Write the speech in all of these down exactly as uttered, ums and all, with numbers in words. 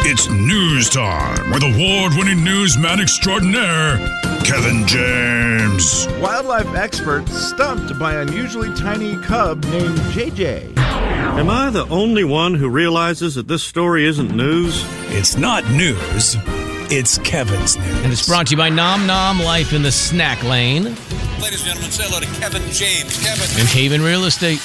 It's news time with award-winning newsman extraordinaire, Kevin James. Wildlife experts stumped by unusually tiny cub named J J. Am I the only one who realizes that this story isn't news? It's not news. It's Kevin's news. And it's brought to you by Nom Nom Life in the Snack Lane. Ladies and gentlemen, say hello to Kevin James. Kevin. And Haven Real Estate.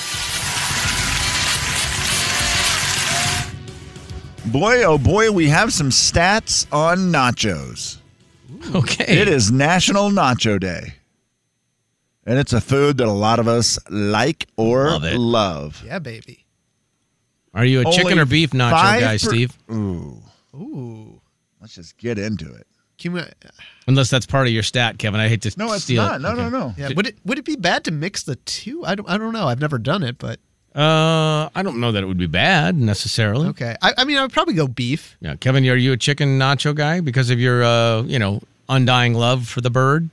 Boy, oh boy, we have some stats on nachos. Okay. It is National Nacho Day. And it's a food that a lot of us like or Love it. love. Yeah, baby. Are you a Only chicken or beef nacho five guy, per- Steve? Ooh. Ooh. Let's just get into it. Can we, Unless that's part of your stat, Kevin. I hate to No, it's steal not. it. No, Okay. no, no. yeah, would it would it be bad to mix the two? I don't I don't know. I've never done it, but Uh, I don't know that it would be bad necessarily. okay. I, I mean, I would probably go beef. Yeah, Kevin, are you a chicken nacho guy because of your, uh, you know, undying love for the bird?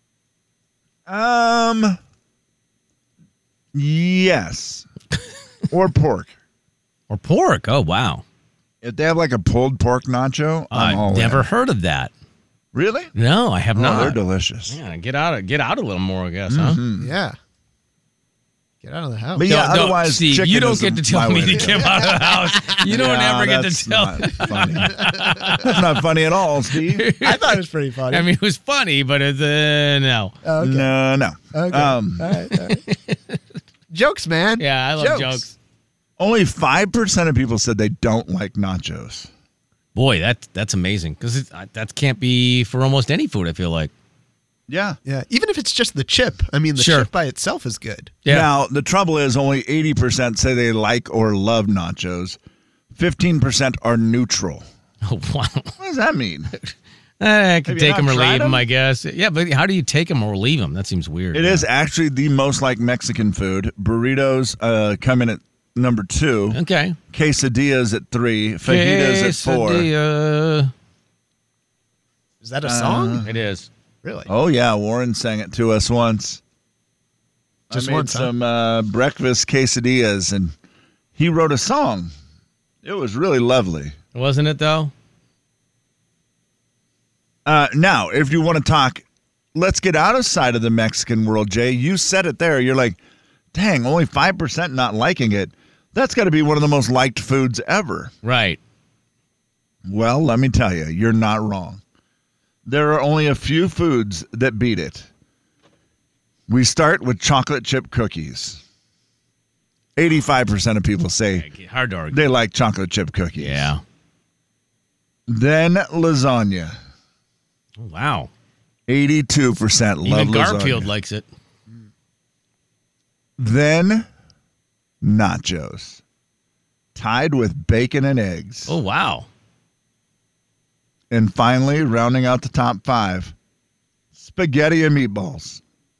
Um, yes. Or pork. Or pork? Oh, wow. If they have like a pulled pork nacho, I'm all I've never in. heard of that. Really? No, I have Oh, not. they're delicious. Yeah, get out of get out a little more, I guess, huh? Yeah. Get out of the house. But yeah, No, no, otherwise, Steve, chicken you don't is get the- to tell my me way to go. get out of the house. You don't No, ever get that's to tell. not funny. That's not funny at all, Steve. I thought it was pretty funny. I mean, it was funny, but it's, uh, no. Oh, okay. No, no. Okay. Um, all right, all right. Jokes, man. Yeah, I love jokes. only five percent of people said they don't like nachos. Boy, that that's amazing because that can't be for almost any food. I feel like. Yeah. Yeah. Even if it's just the chip. I mean, the Sure. chip by itself is good. Yeah. Now, the trouble is only eighty percent say they like or love nachos. fifteen percent are neutral. Oh, wow. What does that mean? Eh, I can Have you take not them or tried leave them, them? I guess. Yeah, but how do you take them or leave them? That seems weird. It is actually the most like Mexican food. Burritos uh, come in at number two. Okay. Quesadillas at three. Fajitas at four. Quesadilla. Is that a song? It is. Really? Oh, yeah. Warren sang it to us once. Just I made once, huh? some uh, breakfast quesadillas, and he wrote a song. It was really lovely. Wasn't it, though? Uh, now, if you want to talk, let's get out of sight of the Mexican world, Jay. You said it there. You're like, dang, only five percent not liking it. That's got to be one of the most liked foods ever. Right. Well, let me tell you, you're not wrong. There are only a few foods that beat it. We start with chocolate chip cookies. eighty-five percent of people say Hard to argue. they like chocolate chip cookies. Yeah. Then lasagna. Oh, wow. eighty-two percent love Even Garfield lasagna. likes it. Then nachos. Tied with bacon and eggs. Oh, wow. And finally, rounding out the top five, spaghetti and meatballs.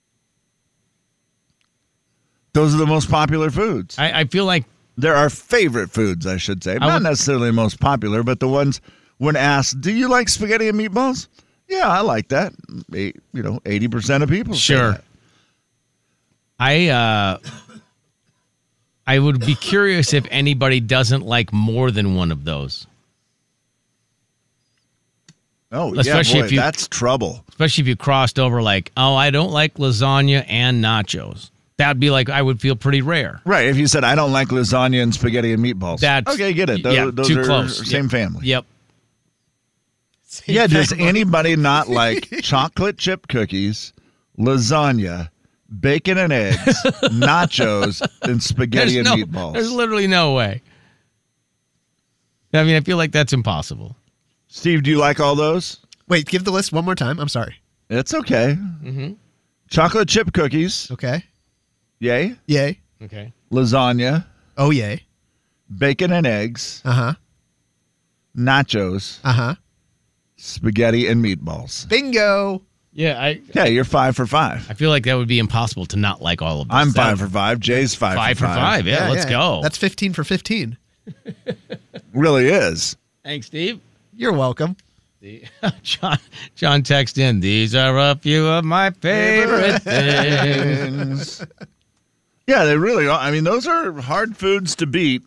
Those are the most popular foods. I, I feel like They're our favorite foods, I should say. Not would- necessarily most popular, but the ones when asked, do you like spaghetti and meatballs? Yeah, I like that. Eight, you know, eighty percent of people say Sure. that. I uh, I would be curious if anybody doesn't like more than one of those, Oh, Especially yeah, boy, if you- that's trouble. especially if you crossed over like, oh, I don't like lasagna and nachos. That'd be like I would feel pretty rare. Right, if you said, I don't like lasagna and spaghetti and meatballs. That's okay, get it. Those, yeah, those too are close. same Yep. family. Yep. Yeah, does anybody not like chocolate chip cookies, lasagna, bacon and eggs, nachos, and spaghetti There's and no, meatballs? there's literally no way. I mean, I feel like that's impossible. Steve, do you like all those? Wait, give the list one more time. I'm sorry. It's okay. Mm-hmm. Chocolate chip cookies, Okay. yay. Yay. Okay. Lasagna, Oh, yay. bacon and eggs, Uh-huh. nachos, Uh-huh. spaghetti and meatballs. Bingo. Yeah, I Yeah, you're five for five. I feel like that would be impossible to not like all of this. I'm That- five for five. Jay's five, five for for five. Yeah, let's go. That's fifteen for fifteen. Really is. Thanks, Steve. You're welcome. The, John, John text in, these are a few of my favorite things. Yeah, they really are. I mean, those are hard foods to beat.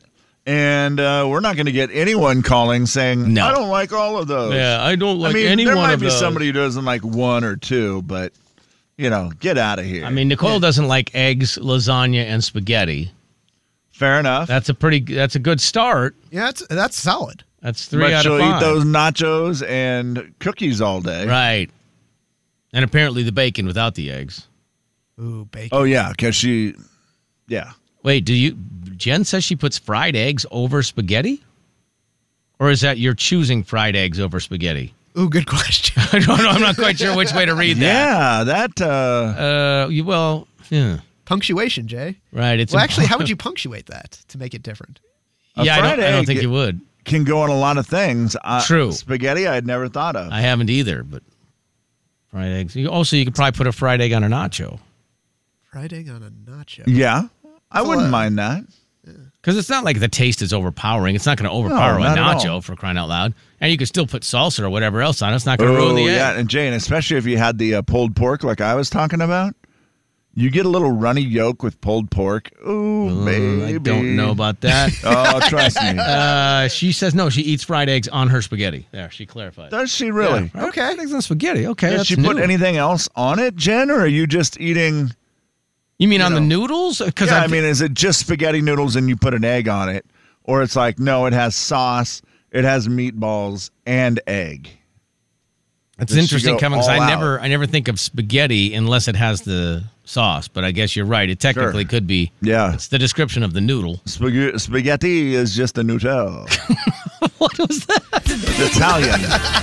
And uh, we're not going to get anyone calling saying, No. I don't like all of those. Yeah, I don't like I mean, any there one might of be those. somebody who doesn't like one or two, but, you know, get out of here. I mean, Nicole doesn't like eggs, lasagna, and spaghetti. fair enough. That's a pretty. That's a good start. Yeah, that's, that's solid. That's three but out she'll of five. eat those nachos and cookies all day. Right. And apparently the bacon without the eggs. Ooh, bacon. Oh, yeah, because she, yeah. Wait, do you? Jen says she puts fried eggs over spaghetti, or is that you're choosing fried eggs over spaghetti? Ooh, good question. I don't know. I'm not quite sure which way to read that. Yeah, that, uh, Uh, you, well, yeah. Punctuation, Jay. Right. It's Well, a- actually, how would you punctuate that to make it different? a Yeah, I fried don't, I don't egg think you would. can go on a lot of things. Uh, True. Spaghetti, I'd never thought of. I haven't either, but fried eggs. You, also, you could probably put a fried egg on a nacho Fried egg on a nacho. yeah, I It's a wouldn't lot. mind that. because it's not like the taste is overpowering. It's not going to overpower a not at all. nacho for crying out loud. And you could still put salsa or whatever else on it. It's not going to ruin the egg. Oh, yeah, and Jane, especially if you had the uh, pulled pork like I was talking about, you get a little runny yolk with pulled pork. Ooh, Uh, baby. I don't know about that. Oh, trust me. uh, she says no. She eats fried eggs on her spaghetti. There, she clarified. Does she really? Yeah, okay, eggs on spaghetti. Okay, Does that's she new. put anything else on it, Jen, or are you just eating? You mean on know. the noodles? Because Yeah, I mean, is it just spaghetti noodles and you put an egg on it, or it's like no, it has sauce, it has meatballs and egg. it's Does she interesting, go Kevin. Because I all never, I never think of spaghetti unless it has the sauce. But I guess you're right. It technically Sure. could be. Yeah, It's the description of the noodle. Spag- spaghetti is just a noodle. What was that? It's Italian.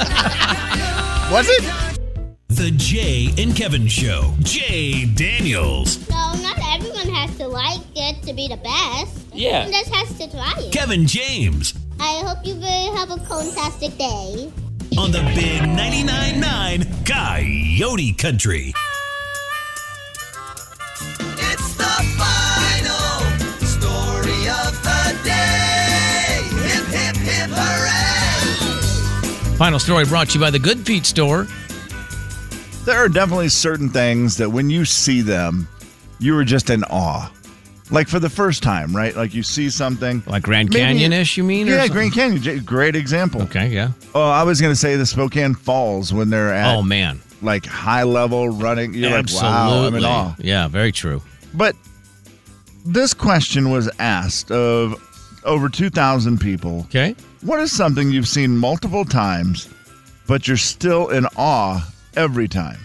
Was it? The Jay and Kevin Show. Jay Daniels. So not everyone has to like it to be the best. Yeah. Everyone just has to try it. Kevin James. I hope you will have a fantastic day. On the big ninety-nine point nine Coyote Country. It's the final story of the day. Hip, hip, hip, hooray! Final story brought to you by the Good Feet store. There are definitely certain things that when you see them, you were just in awe. Like for the first time, right? Like you see something. Like Grand Maybe- Canyon-ish, you mean? or Yeah, something? Grand Canyon. J- Great example. Okay, yeah. Oh, I was going to say the Spokane Falls when they're at Oh, man. like high level running. You're Absolutely. like, wow, I'm in awe. Yeah, very true. But this question was asked of over two thousand people. Okay. What is something you've seen multiple times, but you're still in awe every time?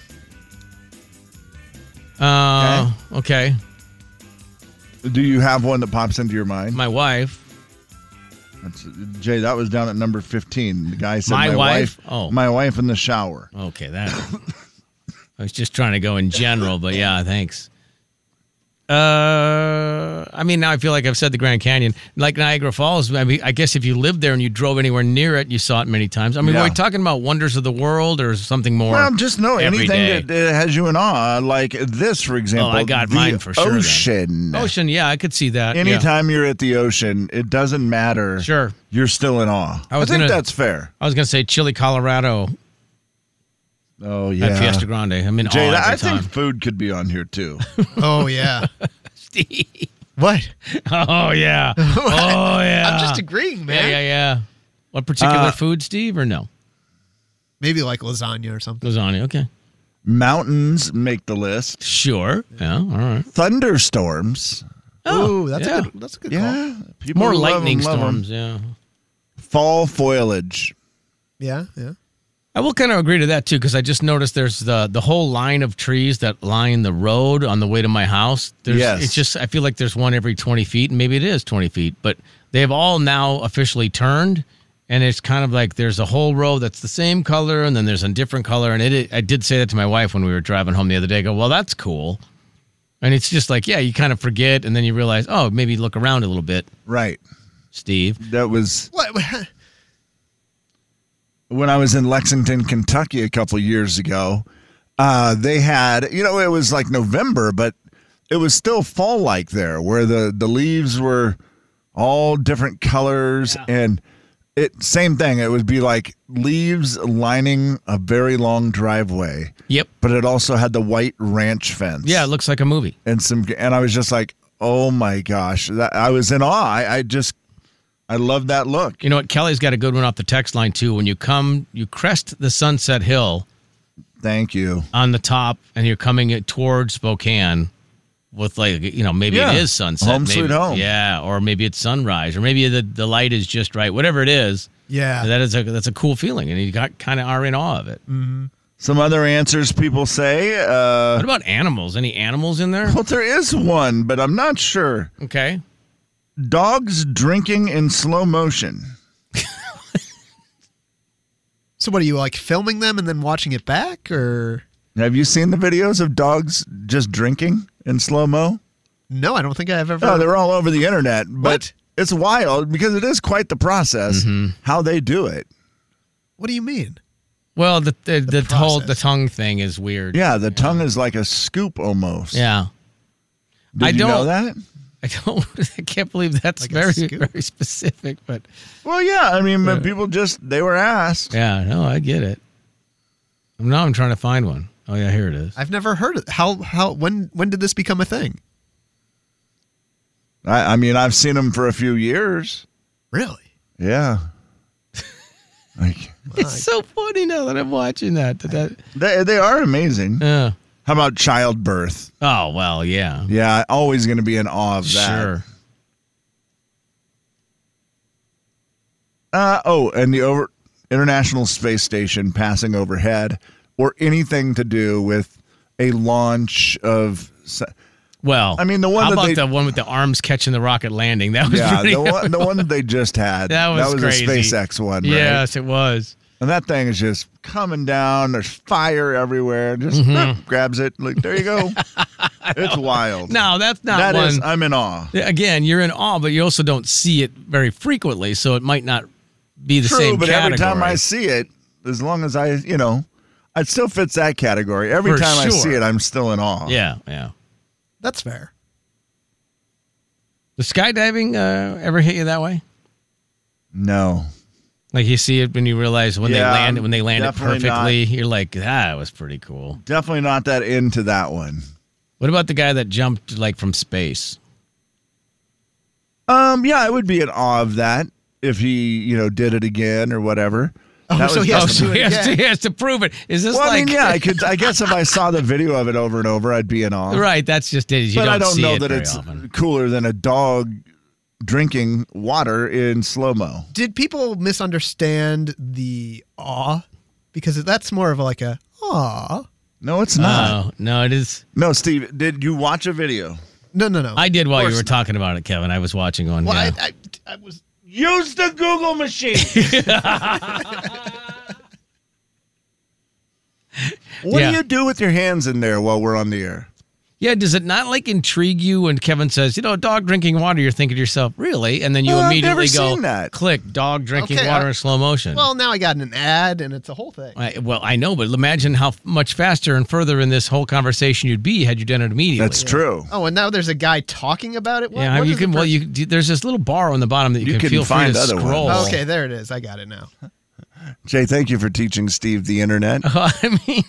Uh, okay. Do you have one that pops into your mind? My wife. That's, Jay, that was down at number fifteen. The guy said, My my, wife? wife? Oh. My wife in the shower. Okay, that. I was just trying to go in general, but yeah, thanks. Uh, I mean, now I feel like I've said the Grand Canyon, like Niagara Falls. I mean, I guess if you lived there and you drove anywhere near it, you saw it many times. I mean, Yeah. are we talking about wonders of the world or something more? Well, just know every anything day? that uh, has you in awe, like this, for example. Oh, I got the mine for sure, then. Ocean. Ocean, yeah, I could see that. yeah. Anytime you're at the ocean, it doesn't matter. Sure. You're still in awe. I I, was think gonna- that's fair. I was going to say Chile, Colorado Oh, yeah. at Fiesta Grande. I'm in Jay, awe that- every I time. think food could be on here, too. Oh, yeah. Steve. What? Oh, yeah. Oh, yeah. I'm just agreeing, Yeah, man. yeah, yeah. What particular Uh, food, Steve, or no? Maybe like lasagna or something. Lasagna, okay. Mountains make the list. Sure. Yeah, all right. Thunderstorms. Oh, that's yeah. a good. That's a good call. Yeah. People More love 'em, lightning love 'em. storms, yeah. Fall foliage. Yeah, yeah. I will kind of agree to that, too, because I just noticed there's the the whole line of trees that line the road on the way to my house. There's, Yes. It's just, I feel like there's one every twenty feet, and maybe it is twenty feet, but they've all now officially turned, and it's kind of like there's a whole row that's the same color, and then there's a different color, and it. I did say that to my wife when we were driving home the other day. I go, well, that's cool. And it's just like, yeah, you kind of forget, and then you realize, oh, maybe look around a little bit, Right. Steve. That was What? when I was in Lexington, Kentucky a couple years ago. Uh, they had, you know, it was like November, but it was still fall-like there, where the, the leaves were all different colors, and it same thing. It would be like leaves lining a very long driveway, Yep. but it also had the white ranch fence. Yeah, it looks like a movie. and some, and I was just like, oh my gosh, that, I was in awe. I, I just I love that look. You know what? Kelly's got a good one off the text line, too. When you come, you crest the Sunset Hill. Thank you. On the top, and you're coming it towards Spokane with, like, you know, maybe Yeah. it is sunset. Home maybe, sweet home. Yeah, or maybe it's sunrise, or maybe the, the light is just right. Whatever it is, Yeah. that is a, that's a cool feeling, and you got kind of are in awe of it. Mm-hmm. Some other answers people say. Uh, What about animals? Any animals in there? well, there is one, but I'm not sure. Okay. Dogs drinking in slow motion. So what are you like filming them and then watching it back, or? Have you seen the videos of dogs just drinking in slow mo? No, I don't think I've ever. No, they're all over the internet, but What? it's wild because it is quite the process Mm-hmm. how they do it. What do you mean? Well, the the, the, The whole process. the tongue thing is weird. Yeah, the tongue is like a scoop almost. Yeah. Did I you don't know that? I don't. I can't believe that's Like a very scoop? very specific, but Well, yeah. I mean, but people just they were asked. yeah, no, I get it. Now I'm trying to find one. Oh yeah, here it is. I've never heard it. How how when when did this become a thing? I, I mean, I've seen them for a few years. Really? Yeah. Like It's so funny now that I'm watching that. that, that they they are amazing. yeah. How about childbirth? Oh well, yeah. Yeah, always going to be in awe of that. Sure. Uh, oh, and the over International Space Station passing overhead, or anything to do with a launch of. Well, I mean, the one How that about they- the one with the arms catching the rocket landing? That was Yeah, pretty. the one, the one that they just had. That was crazy. the SpaceX one, right? Yes, it was. And that thing is just coming down. There's fire everywhere. Just Mm-hmm. whoop, grabs it. Like, there you go. It's wild. No, that's not That one. is, I'm in awe. Again, you're in awe, but you also don't see it very frequently, so it might not be the True, same but category. every time I see it, as long as I, you know, it still fits that category. Every For time I sure. see it, I'm still in awe. Yeah, yeah. That's fair. Does skydiving uh, ever hit you that way? No. Like you see it when you realize when Yeah, they land when they land it definitely perfectly, you're like, that was pretty cool. Definitely not that into that one. What about the guy that jumped like from space? Um, yeah, I would be in awe of that if he, you know, did it again or whatever. Oh, That so was he has Oh, to so do he it has, to, again. he has to prove it. Is this Well, like I mean, yeah, I could. I guess if I saw the video of it over and over, I'd be in awe. right? That's just it. You but don't I don't see know it that very it's often. cooler than a dog drinking water in slow mo. Did people misunderstand the awe? Because that's more of like a aw. No, it's not. Oh, no, it is. No, Steve, did you watch a video? No, no, no. I did while you course were not. talking about it, Kevin. I was watching on. Well, yeah. I, I, I was. Use the Google machine. What Yeah. do you do with your hands in there while we're on the air? Yeah, does it not like intrigue you when Kevin says, you know, dog drinking water? You're thinking to yourself, really? And then you Oh, I've immediately never go, seen that. click, dog drinking Okay, water I- in slow motion. Well, now I got an ad, and it's a whole thing. I, well, I know, but imagine how much faster and further in this whole conversation you'd be had you done it immediately. That's true. Oh, and now there's a guy talking about it. What, yeah, what you is the can. Well, person- you there's this little bar on the bottom that you, You can can feel free find to other scroll. ones. Okay, there it is. I got it now. Jay, thank you for teaching Steve the internet. I mean,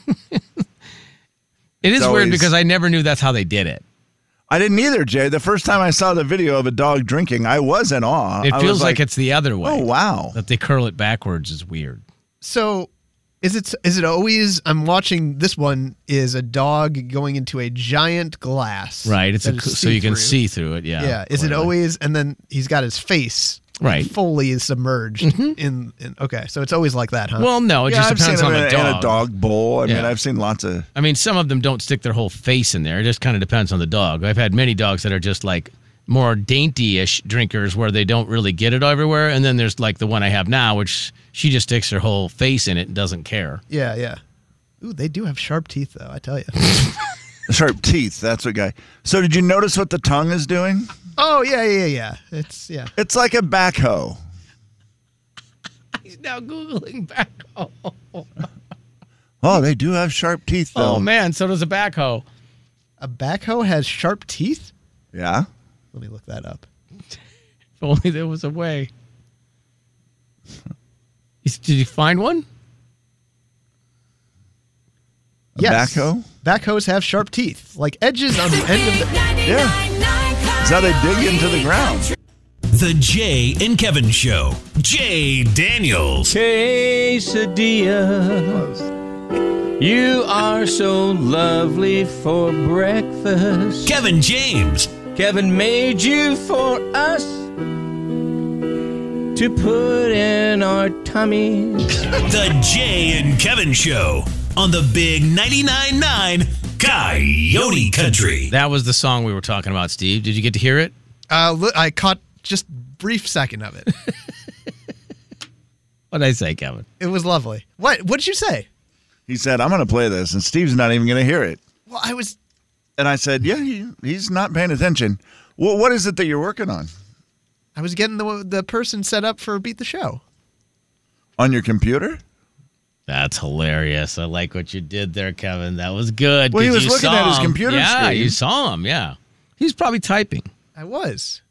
it is It's weird always- because I never knew that's how they did it. I didn't either, Jay. The first time I saw the video of a dog drinking, I was in awe. It I feels was like, it's the other way. oh, wow. That they curl it backwards is weird. So, is it is it always? I'm watching this one. Is a dog going into a giant glass? Right. It's a, that is so you can see-through. see through it. Yeah. Yeah. Is it clearly. always? And then he's got his face Right. Mm-hmm. fully submerged in, in. Okay, so it's always like that, huh? Well, no, it Yeah, just I've seen depends it on in the a, dog. in a dog bowl. I mean, Yeah. I've seen lots of. I mean, some of them don't stick their whole face in there. It just kind of depends on the dog. I've had many dogs that are just like more dainty-ish drinkers where they don't really get it everywhere. And then there's like the one I have now, which she just sticks her whole face in it and doesn't care. yeah, yeah. Ooh, they do have sharp teeth, though. I tell you. Sharp teeth. That's what guy. So, did you notice what the tongue is doing? Oh yeah, yeah, yeah. It's yeah. It's like a backhoe. He's now Googling backhoe. Oh, they do have sharp teeth, though. Oh, man. So does a backhoe. A backhoe has sharp teeth. Yeah. Let me look that up. If only there was a way. Is- Did you find one? A Yes. backhoe? Backhoes have sharp teeth, like edges on the end of the. Yeah. That's how they dig into the ground. The Jay and Kevin Show. Jay Daniels. Quesadilla. You are so lovely for breakfast. Kevin James. Kevin made you for us to put in our tummies. The Jay and Kevin Show on the Big ninety-nine point nine Coyote Country. That was the song we were talking about, Steve. Did you get to hear it? Uh, li- I caught just brief second of it. What did I say, Kevin? It was lovely. What? What did you say? He said, I'm going to play this, and Steve's not even going to hear it. Well, I was. And I said, yeah, he, he's not paying attention. Well, what is it that you're working on? I was getting the the person set up for Beat the Show. On your computer? That's hilarious. I like what you did there, Kevin. That was good. Well, he 'cause was you looking saw at his him. computer yeah, screen. you saw him, yeah. He's probably typing. I was.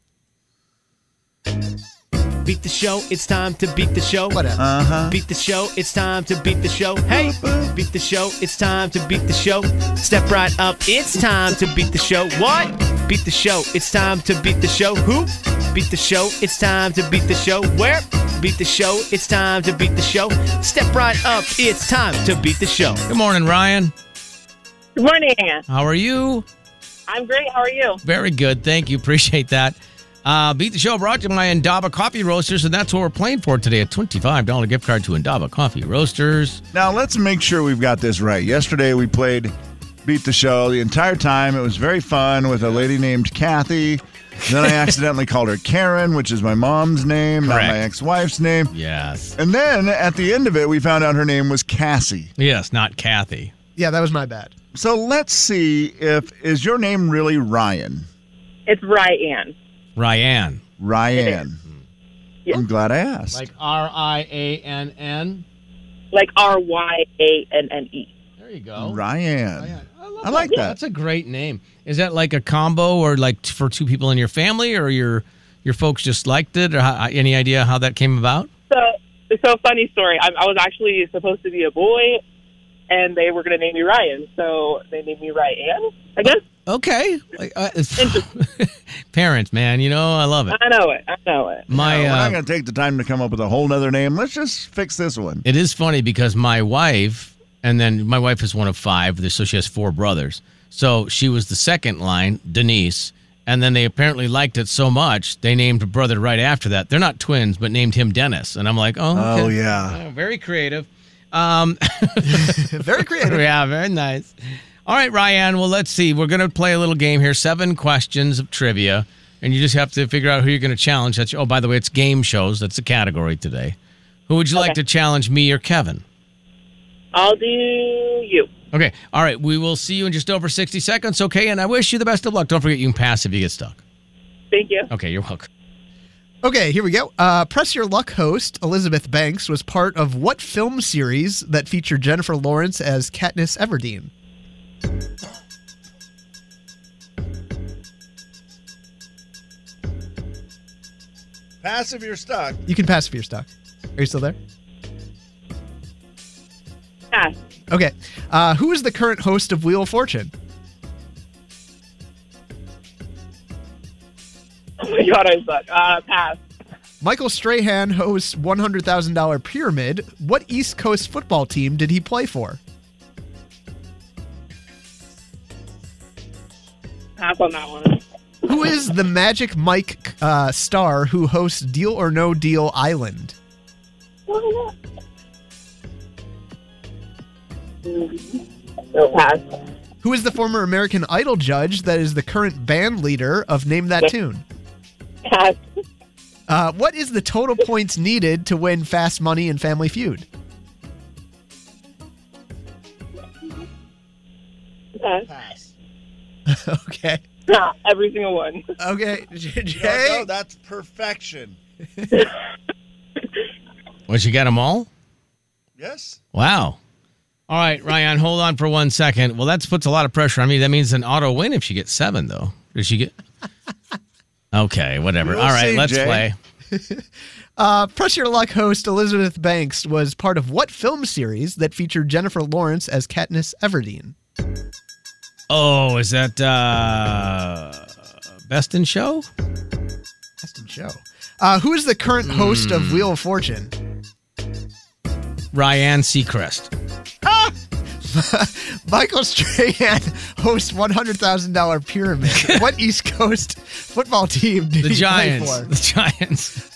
Beat the show, it's time to beat the show. Whatever. Uh-huh. Beat the show, it's time to beat the show. Hey, beat the show, it's time to beat the show. Step right up, it's time to beat the show. What? Beat the show, it's time to beat the show. Who? Beat the show, it's time to beat the show. Where? Beat the show, it's time to beat the show. Step right up, it's time to beat the show. Good morning, Ryan. Good morning. How are you? I'm great. How are you? Very good. Thank you. Appreciate that. Uh, Beat the Show brought to you by Indaba Coffee Roasters, and that's what we're playing for today, a twenty-five dollars gift card to Indaba Coffee Roasters. Now, let's make sure we've got this right. Yesterday, we played Beat the Show the entire time. It was very fun with a lady named Kathy. Then I accidentally called her Karen, which is my mom's name, Correct. not my ex-wife's name. Yes. And then at the end of it, we found out her name was Cassie. Yes, not Kathy. Yeah, that was my bad. So let's see if, is your name really Ryan? It's Ryan. Ryan. Ryan. Yeah. I'm glad I asked. Like R I A N N? Like R Y A N N E. There you go. Ryan. Ryan. I, love I like that. That's a great name. Is that like a combo or like t- for two people in your family, or your your folks just liked it, or how, any idea how that came about? So, so funny story. I, I was actually supposed to be a boy, and they were going to name me Ryan. So they named me Ryan, I guess. Okay. Like, uh, parents, man, you know, I love it. I know it. I know it. My, No, we're uh, not going to take the time to come up with a whole nother name. Let's just fix this one. It is funny because my wife, and then my wife is one of five, so she has four brothers. So she was the second line, Denise, and then they apparently liked it so much, they named a brother right after that. They're not twins, but named him Dennis. And I'm like, oh, okay. Oh, yeah. Oh, very creative. Um, Very creative. yeah, very nice. All right, Ryan, well, let's see. We're going to play a little game here, seven questions of trivia, and you just have to figure out who you're going to challenge. That's, oh, by the way, it's game shows. That's the category today. Who would you like Okay. to challenge, me or Kevin? I'll do you. Okay. All right. We will see you in just over sixty seconds. Okay. And I wish you the best of luck. Don't forget you can pass if you get stuck. Thank you. Okay. You're welcome. Okay, here we go. Uh, Press Your Luck host Elizabeth Banks was part of what film series that featured Jennifer Lawrence as Katniss Everdeen? Pass if you're stuck. You can pass if you're stuck. Are you still there? Pass. Okay. Uh, who is the current host of Wheel of Fortune? Oh my God, I suck. Uh, pass. Michael Strahan hosts one hundred thousand dollars Pyramid. What East Coast football team did he play for? Pass on that one. Who is the Magic Mike uh, star who hosts Deal or No Deal Island? No, pass. Who is the former American Idol judge that is the current band leader of Name That Tune? Pass. Uh, what is the total points needed to win Fast Money and Family Feud? Pass. Pass. Okay. Nah, every single one. Okay. J- No, Jay? no, that's perfection. What, you got them all? Yes? Wow. All right, Ryan, hold on for one second. Well, that puts a lot of pressure on me. That means an auto win if she gets seven, though. Does she get? Okay, whatever. We'll All right, see, let's Jay. play. Uh, Press Your Luck host Elizabeth Banks was part of what film series that featured Jennifer Lawrence as Katniss Everdeen? Oh, is that uh, Best in Show? Best in Show. Uh, who is the current host of Wheel of Fortune? Ryan Seacrest. Michael Strahan hosts one hundred thousand dollars Pyramid. What East Coast football team did The he Giants. play for? The Giants.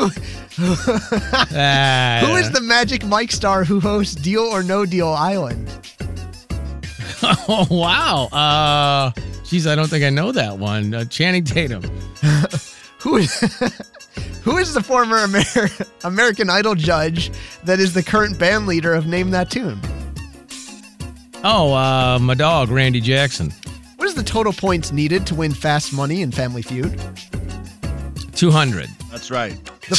Uh, who is the Magic Mike star who hosts Deal or No Deal Island? Oh, wow. Uh, geez, I don't think I know that one. Uh, Channing Tatum. Who is, who is the former Amer- American Idol judge that is the current band leader of Name That Tune? Oh, uh, my dog, Randy Jackson. What is the total points needed to win Fast Money in Family Feud? two hundred. That's right.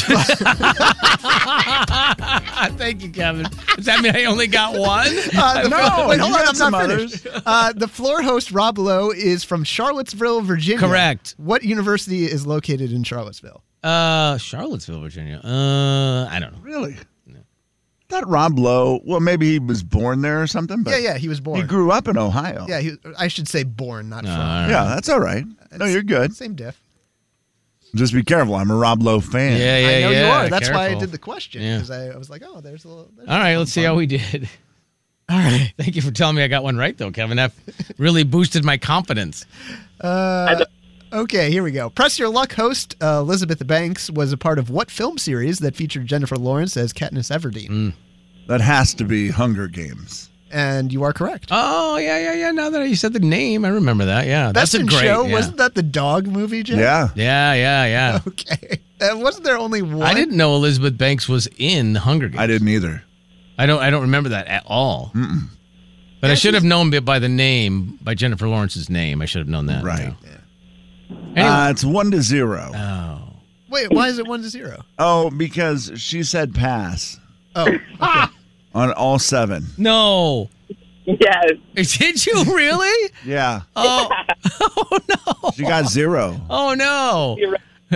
Thank you, Kevin. Does that mean I only got one? Uh, the No, floor- wait, you hold on, got I'm some not finished. Uh, the floor host, Rob Lowe, is from Charlottesville, Virginia. Correct. What university is located in Charlottesville? Uh, Charlottesville, Virginia. Uh, I don't know. Really? Thought Rob Lowe, well, maybe he was born there or something, but Yeah, yeah, he was born. he grew up in Ohio. Yeah, he, I should say born, not No, from. all right. Yeah, that's all right. No, you're good. Same diff. Just be careful. I'm a Rob Lowe fan. Yeah, yeah, I know yeah. you are. That's why I Careful. did the question. Yeah. Because I, I was like, oh, there's a little. There's All right, some let's see fun. how we did. All right. Thank you for telling me I got one right, though, Kevin. That really boosted my confidence. Uh, okay, here we go. Press Your Luck host uh, Elizabeth Banks was a part of what film series that featured Jennifer Lawrence as Katniss Everdeen? Mm. That has to be Hunger Games. And you are correct. Oh, yeah, yeah, yeah. Now that you said the name, I remember that. Yeah, Best that's a in great. Show, yeah. wasn't that the dog movie, Jeff? Yeah. Yeah, yeah, yeah. Okay. Uh, wasn't there only one? I didn't know Elizabeth Banks was in Hunger Games. I didn't either. I don't. I don't remember that at all. Mm-mm. But Yeah, I should have she's- known it by the name, by Jennifer Lawrence's name. I should have known that. Right. Yeah. Anyway. Uh, it's one to zero. Oh. Wait, why is it one to zero? Oh, because she said pass Oh, okay. on all seven. No. Yes. Did you really? Yeah. Oh. Oh no. She got zero. Oh no. You're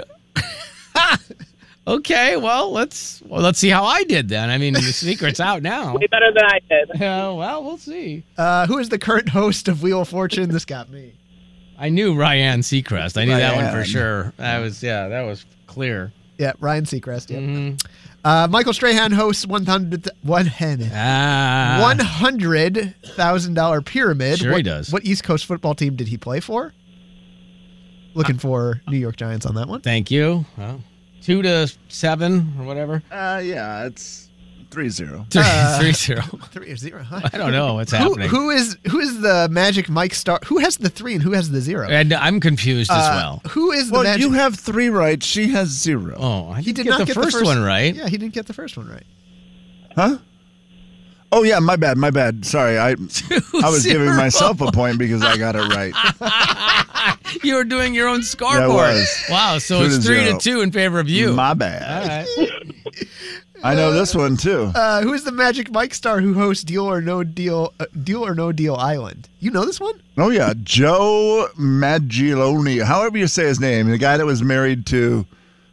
right. Okay. Well, let's well, let's see how I did then. I mean, the secret's out now. Way better than I did. Yeah. Well, we'll see. Uh, who is the current host of Wheel of Fortune? This got me. I knew Ryan Seacrest. I knew that one for Ryan. sure. That was yeah. That was clear. Yeah, Ryan Seacrest. Yeah. Mhm. Uh, Michael Strahan hosts one hundred one Ah. one hundred thousand dollar pyramid. Sure he what, does. What East Coast football team did he play for? Looking for New York Giants on that one. Thank you. Well, two to seven or whatever. Uh, yeah, it's three zero. Three, Uh, three zero. Three or zero. Huh? I don't know what's Who, happening. who is who is the Magic Mike star? Who has the three and who has the zero? And I'm confused as Uh, well. Who is the Well, Magic? you have three right. She has zero. Oh, I he didn't did get not the get first, the first one right. Yeah, he didn't get the first one right. Huh? Oh, yeah, my bad, my bad. Sorry, I I was giving zero. myself a point because I got it right. You were doing your own scoreboard. Yeah, it was. Wow, so Two it's to three zero. to two in favor of you. My All bad. right. I know this one, too. Uh, who is the Magic Mike star who hosts Deal or No Deal uh, Deal or No Deal Island? You know this one? Oh, yeah, Joe Maggioloni, however you say his name, the guy that was married to,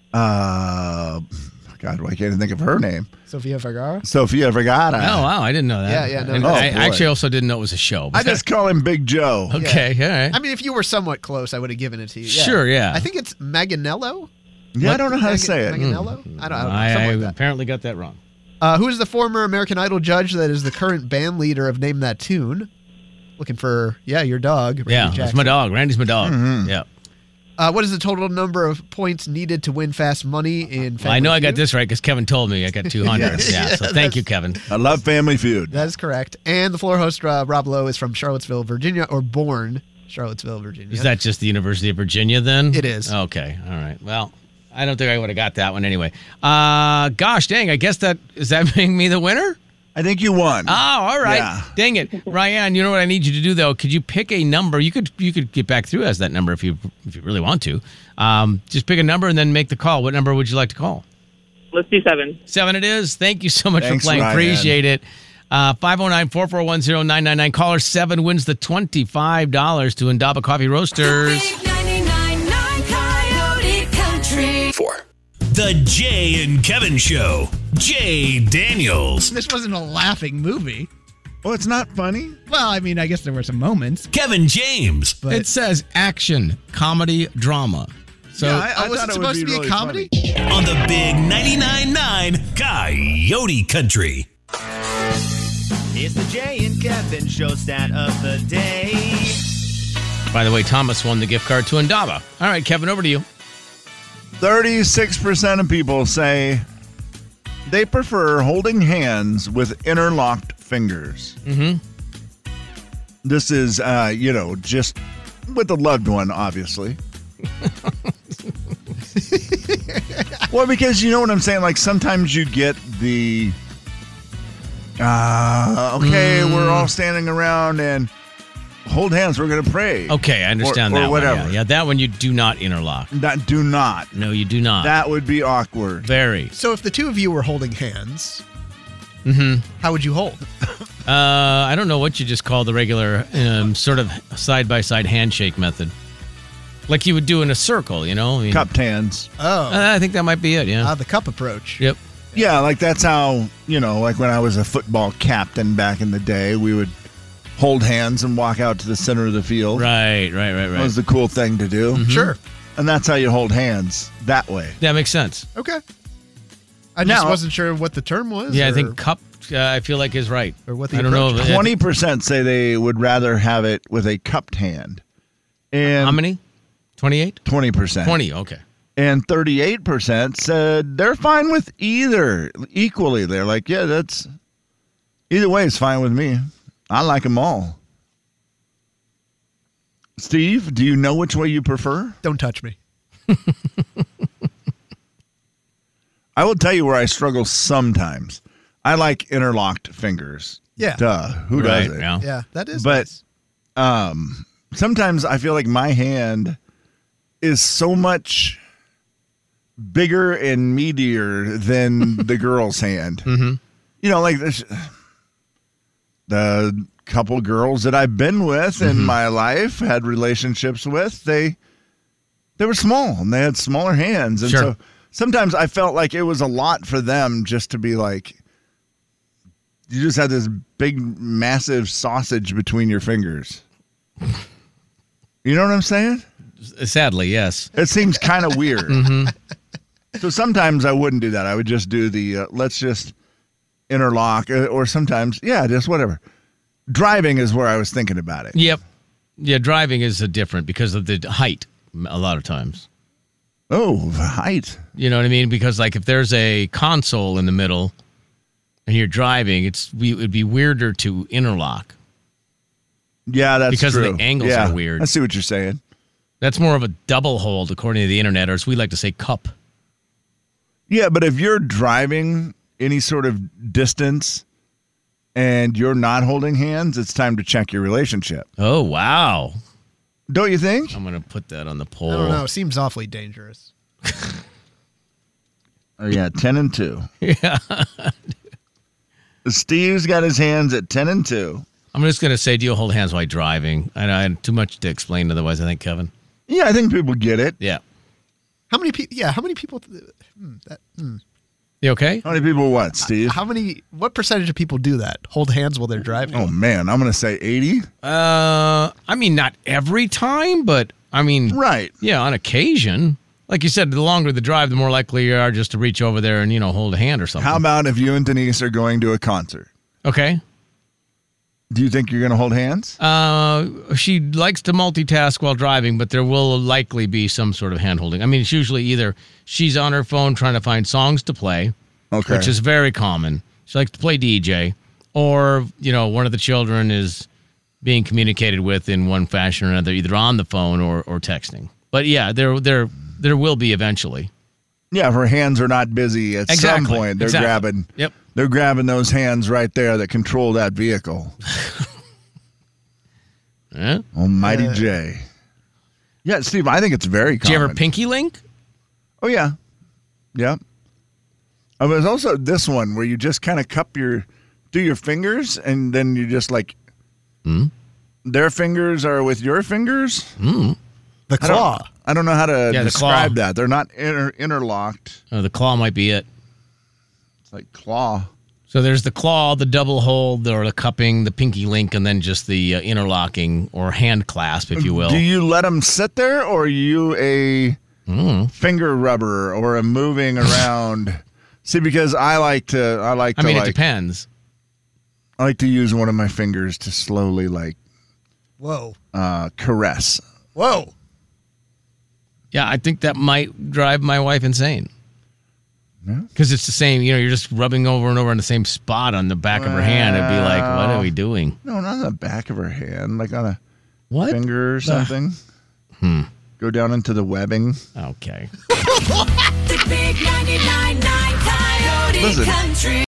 uh, God, why can't I think of her name? Sofia Vergara. Sofia Vergara. Oh, wow, I didn't know that. Yeah, yeah, no, And no. Oh, I boy. actually also didn't know it was a show. I just call him Big Joe. Okay, all right. I mean, if you were somewhat close, I would have given it to you. Yeah. Sure, yeah. I think it's Maganello. Yeah, I don't know how to Mag- say it. Maganello? I don't, I don't know. I, something I like that. apparently got that wrong. Uh, who is the former American Idol judge that is the current band leader of Name That Tune? Looking for, yeah, your dog. Randy Yeah, that's Jackson. my dog. Randy's my dog. Mhm. Yeah. Uh, what is the total number of points needed to win Fast Money in Family Well, I know I got Feud? this right because Kevin told me I got two hundred. Yes. Yeah, so Yeah, thank you, Kevin. I love Family Feud. That is correct. And the floor host, uh, Rob Lowe, is from Charlottesville, Virginia, or born Charlottesville, Virginia. Is that just the University of Virginia then? It is. Okay, all right. Well, I don't think I would have got that one anyway. Uh, gosh dang, I guess that, is that making me the winner? I think you won. Oh, all right. Yeah. Dang it, Ryan. You know what I need you to do though? Could you pick a number? You could you could get back through as that number if you if you really want to. Um, just pick a number and then make the call. What number would you like to call? Let's do seven. Seven it is. Thank you so much Thanks, for playing. Ryan. Appreciate it. Uh, five oh nine, four four one, oh nine nine nine. Caller seven wins the twenty-five dollars to Indaba Coffee Roasters. Big ninety-nine point nine Coyote Country. Four. The Jay and Kevin Show. Jay Daniels. This wasn't a laughing movie. Oh, it's not funny? Well, I mean, I guess there were some moments. Kevin James. But It says action, comedy, drama. So Yeah, I- I oh, was thought it it would supposed be to be really a comedy? On the big ninety-nine point nine Coyote Country. It's the Jay and Kevin show stat of the day. by the way, Thomas won the gift card to Indaba. All right, Kevin, over to you. thirty-six percent of people say they prefer holding hands with interlocked fingers. Mm-hmm. This is, uh, you know, just with a loved one, obviously. Well, because you know what I'm saying? Like, sometimes you get the, uh, okay, Mm. we're all standing around and hold hands, we're going to pray. Okay, I understand or, that or whatever. one. Yeah, yeah, that one you do not interlock. That do not. No, you do not. That would be awkward. Very. So if the two of you were holding hands, Mm-hmm. how would you hold? Uh, I don't know what you just call the regular um, sort of side-by-side handshake method. Like you would do in a circle, you know? I mean, Cupped hands. Oh. Uh, I think that might be it, yeah. Uh, the cup approach. Yep. Yeah, like that's how, you know, like when I was a football captain back in the day, we would hold hands and walk out to the center of the field. Right, right, right, right. That was the cool thing to do. Mhm. Sure. And that's how you hold hands, that way. That makes sense. Okay. I just Now- wasn't sure what the term was. Yeah, I or- think cup, uh, I feel like is right. Or what the I don't know. approach if- twenty percent say they would rather have it with a cupped hand. And How many? twenty-eight? twenty percent. twenty, okay. And thirty-eight percent said they're fine with either equally. They're like, yeah, that's either way is fine with me. I like them all. Steve, do you know which way you prefer? Don't touch me. I will tell you where I struggle sometimes. I like interlocked fingers. Yeah. Duh. Who Right, does it? yeah. Yeah, that is But nice. um, sometimes I feel like my hand is so much bigger and meatier than the girl's hand. Mm-hmm. You know, like this, the couple girls that I've been with in Mhm. my life, had relationships with, they they were small and they had smaller hands. And Sure. so sometimes I felt like it was a lot for them just to be like, you just had this big, massive sausage between your fingers. You know what I'm saying? Sadly, yes. It seems kind of weird. Mm-hmm. So sometimes I wouldn't do that. I would just do the, uh, let's just interlock, uh, or sometimes, yeah, just whatever. Driving is where I was thinking about it. Yep. Yeah, driving is a different because of the height a lot of times. Oh, the height. You know what I mean? Because like if there's a console in the middle and you're driving, it's it would be weirder to interlock. Yeah, that's Because of true. the angles yeah, are weird. I see what you're saying. That's more of a double hold according to the internet, or as we like to say, cup. Yeah, but if you're driving any sort of distance and you're not holding hands, it's time to check your relationship. Oh, wow. Don't you think? I'm going to put that on the poll. I don't know. It seems awfully dangerous. Oh, yeah, ten and two. Yeah. Steve's got his hands at ten and two. I'm just going to say, do you hold hands while driving? I know I had too much to explain otherwise, I think, Kevin. Yeah, I think people get it. Yeah. How many people? Yeah, how many people? Hmm, that, hmm. You okay? How many people what, Steve? How many? What percentage of people do that? Hold hands while they're driving? Oh, man, I'm going to say eighty. Uh, I mean, not every time, but I mean, Right. yeah, on occasion. Like you said, the longer the drive, the more likely you are just to reach over there and, you know, hold a hand or something. How about if you and Denise are going to a concert? Okay. Do you think you're going to hold hands? Uh, she likes to multitask while driving, but there will likely be some sort of hand holding. I mean, it's usually either she's on her phone trying to find songs to play, Okay. which is very common. She likes to play D J, or, you know, one of the children is being communicated with in one fashion or another, either on the phone or, or texting. But yeah, there there there will be eventually. Yeah, if her hands are not busy at Exactly. some point, they're Exactly. grabbing. Yep. They're grabbing those hands right there that control that vehicle. Yeah. Almighty Yeah. J. Yeah, Steve, I think it's very Do you common. ever pinky link? Oh, yeah. Yeah. Oh, there's also this one where you just kind of cup your, do your fingers, and then you just like, Hmm? their fingers are with your fingers. Hmm. The I don't- claw. I don't know how to Yeah, the describe claw. that. They're not inter- interlocked. Oh, the claw might be it. It's like claw. So there's the claw, the double hold, or the cupping, the pinky link, and then just the uh, interlocking or hand clasp, if you will. Do you let them sit there, or are you a Mm. finger rubber or a moving around. See, because I like to, I like to I mean, like, it depends. I like to use one of my fingers to slowly like, Whoa. uh, caress. Whoa. Yeah, I think that might drive my wife insane. Because it's the same, you know, you're just rubbing over and over on the same spot on the back of her hand. It'd be like, what are we doing? No, not on the back of her hand, like on a what? finger or something. Hmm. Go down into the webbing. Okay. The big ninety-nine point nine Coyote Listen. Country.